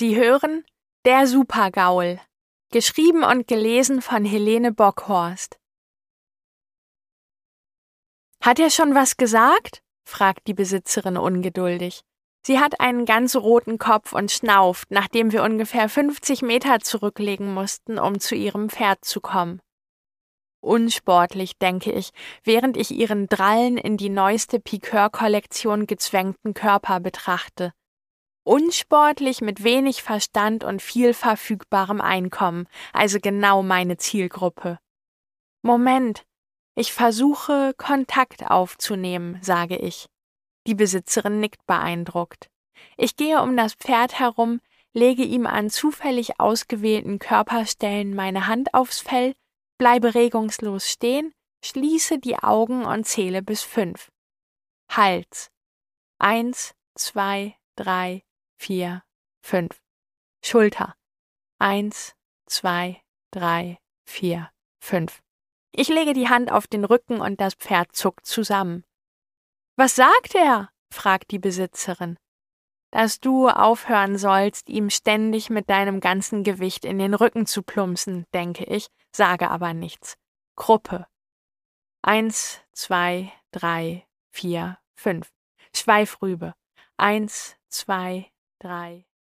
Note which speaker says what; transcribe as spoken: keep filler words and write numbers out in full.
Speaker 1: Sie hören Der Supergaul, geschrieben und gelesen von Helene Bockhorst. »Hat er schon was gesagt?« fragt die Besitzerin ungeduldig. Sie hat einen ganz roten Kopf und schnauft, nachdem wir ungefähr fünfzig Meter zurücklegen mussten, um zu ihrem Pferd zu kommen. Unsportlich, denke ich, während ich ihren drallen in die neueste Piqueur-Kollektion gezwängten Körper betrachte. Unsportlich mit wenig Verstand und viel verfügbarem Einkommen, also genau meine Zielgruppe. Moment, ich versuche, Kontakt aufzunehmen, sage ich. Die Besitzerin nickt beeindruckt. Ich gehe um das Pferd herum, lege ihm an zufällig ausgewählten Körperstellen meine Hand aufs Fell, bleibe regungslos stehen, schließe die Augen und zähle bis fünf. Hals. Eins, zwei, drei, vier, fünf. Schulter. Eins, zwei, drei, vier, fünf. Ich lege die Hand auf den Rücken und das Pferd zuckt zusammen. »Was sagt er?« fragt die Besitzerin. »Dass du aufhören sollst, ihm ständig mit deinem ganzen Gewicht in den Rücken zu plumpsen«, denke ich, sage aber nichts. Gruppe. Eins, zwei, drei, vier, fünf. Schweifrübe. Eins, zwei, drei,